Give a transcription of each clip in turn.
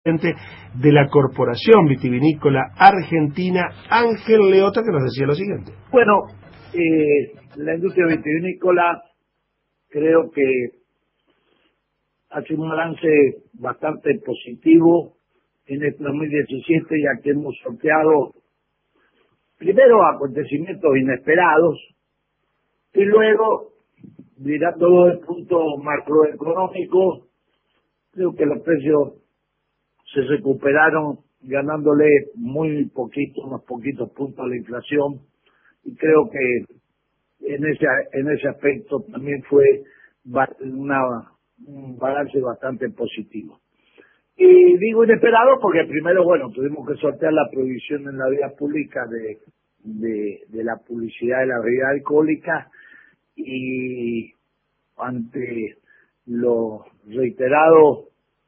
de la Corporación Vitivinícola Argentina, Ángel Leota, que nos decía lo siguiente. Bueno, la industria vitivinícola creo que hace un balance bastante positivo en el 2017, ya que hemos sorteado primero acontecimientos inesperados y luego, mirando el punto macroeconómico, creo que los precios se recuperaron ganándole unos poquitos puntos a la inflación, y creo que en ese aspecto también fue un balance bastante positivo. Y digo inesperado porque primero, tuvimos que sortear la prohibición en la vía pública de la publicidad de la bebida alcohólica, y ante los reiterados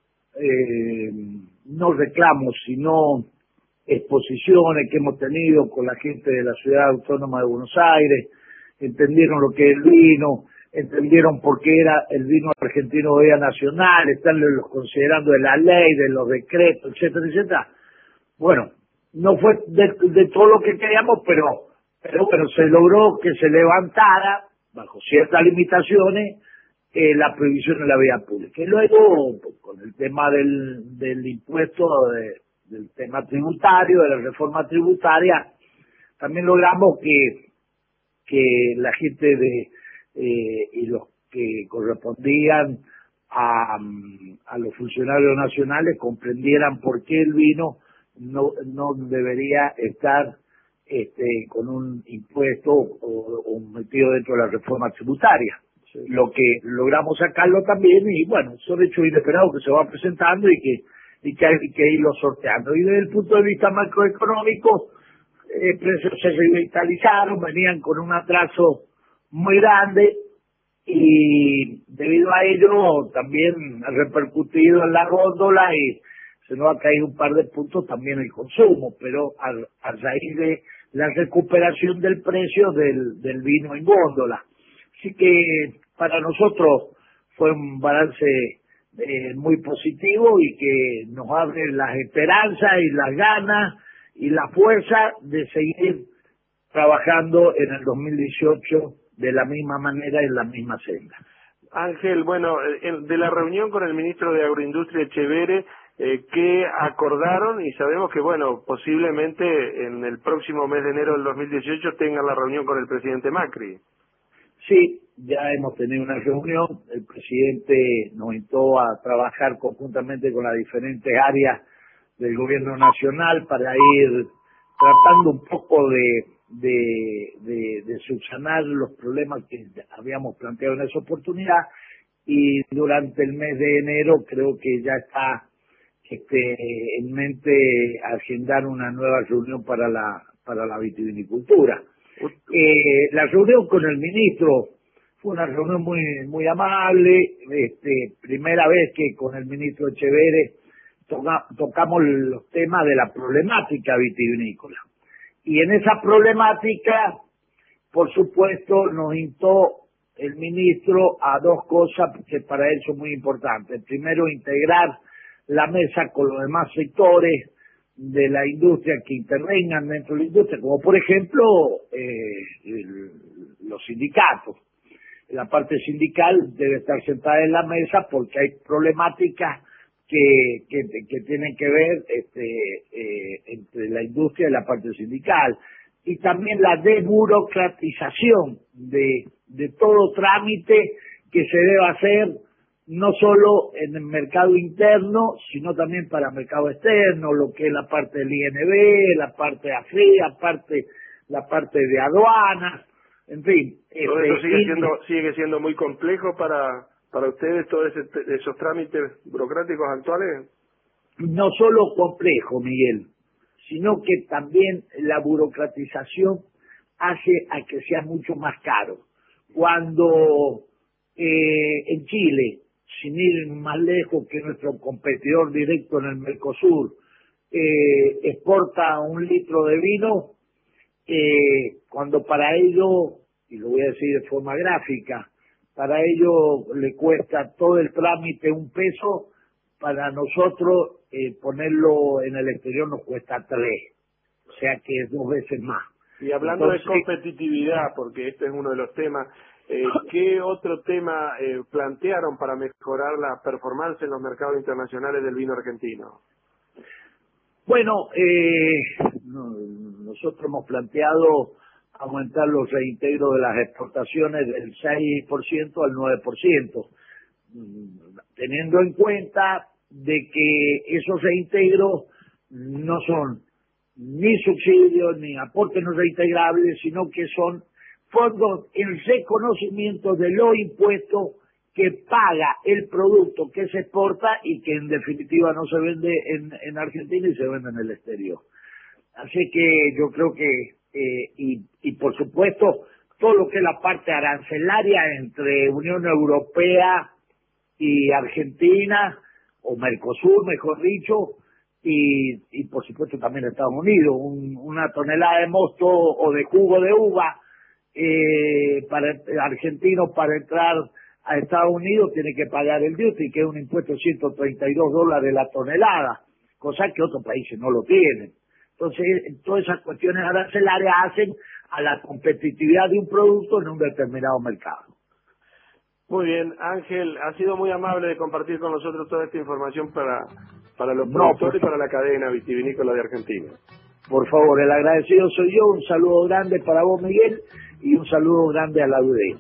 no reclamos, sino exposiciones que hemos tenido con la gente de la Ciudad Autónoma de Buenos Aires, entendieron lo que es el vino, entendieron por qué era el vino argentino bebida nacional, están considerando de la ley, de los decretos, etcétera, etcétera. Bueno, no fue de todo lo que queríamos, pero se logró que se levantara, bajo ciertas limitaciones, la prohibición de la vía pública. Y luego, con el tema del impuesto, del tema tributario, de la reforma tributaria, también logramos que la gente y los que correspondían a los funcionarios nacionales comprendieran por qué el vino no debería estar con un impuesto o metido dentro de la reforma tributaria. Sí. Lo que logramos sacarlo también, y son hechos inesperados que se van presentando y que hay que irlo sorteando. Y desde el punto de vista macroeconómico, precios se revitalizaron, venían con un atraso muy grande, y debido a ello también ha repercutido en la góndola y se nos ha caído un par de puntos también el consumo, pero a raíz de la recuperación del precio del vino en góndola. Así que para nosotros fue un balance muy positivo y que nos abre las esperanzas y las ganas y la fuerza de seguir trabajando en el 2018 de la misma manera y en la misma senda. Ángel, de la reunión con el ministro de Agroindustria Etcheverry, ¿qué acordaron? Y sabemos que, posiblemente en el próximo mes de enero del 2018 tengan la reunión con el presidente Macri. Sí, ya hemos tenido una reunión. El presidente nos invitó a trabajar conjuntamente con las diferentes áreas del gobierno nacional para ir tratando un poco de subsanar los problemas que habíamos planteado en esa oportunidad, y durante el mes de enero creo que ya está en mente agendar una nueva reunión para la vitivinicultura. La reunión con el ministro fue una reunión muy amable, primera vez que con el ministro Etcheverry tocamos los temas de la problemática vitivinícola. Y en esa problemática, por supuesto, nos instó el ministro a dos cosas que para él son muy importantes. Primero, integrar la mesa con los demás sectores de la industria que intervengan dentro de la industria, como por ejemplo los sindicatos. La parte sindical debe estar sentada en la mesa porque hay problemáticas que tienen que ver entre la industria y la parte sindical, y también la desburocratización de todo trámite que se debe hacer, no solo en el mercado interno, sino también para el mercado externo, lo que es la parte del INB, la parte de AFRI, la parte de aduanas, en fin. Todo eso sigue siendo muy complejo para ustedes, todos esos trámites burocráticos actuales. No solo complejo, Miguel, sino que también la burocratización hace a que sea mucho más caro. Cuando en Chile, sin ir más lejos que nuestro competidor directo en el Mercosur, exporta 1 litro de vino, cuando para ello, y lo voy a decir de forma gráfica, para ello le cuesta todo el trámite 1 peso, para nosotros ponerlo en el exterior nos cuesta 3, o sea que es 2 veces más. Y hablando de competitividad, porque este es uno de los temas, ¿qué otro tema plantearon para mejorar la performance en los mercados internacionales del vino argentino? Bueno, nosotros hemos planteado aumentar los reintegros de las exportaciones del 6% al 9%, teniendo en cuenta de que esos reintegros no son ni subsidios ni aportes no reintegrables, sino que son fondos en reconocimiento de los impuestos que paga el producto que se exporta y que en definitiva no se vende en Argentina y se vende en el exterior. Así que yo creo que, y por supuesto, todo lo que es la parte arancelaria entre Unión Europea y Argentina, o Mercosur, mejor dicho, y por supuesto también Estados Unidos, una tonelada de mosto o de jugo de uva para argentinos para entrar a Estados Unidos tiene que pagar el duty, que es un impuesto de $132 la tonelada, cosa que otros países no lo tienen. Entonces, todas esas cuestiones arancelarias hacen a la competitividad de un producto en un determinado mercado. Muy bien, Ángel, ha sido muy amable de compartir con nosotros toda esta información para los productores y para la cadena vitivinícola de Argentina. Por favor, el agradecido soy yo. Un saludo grande para vos, Miguel, y un saludo grande a la audiencia.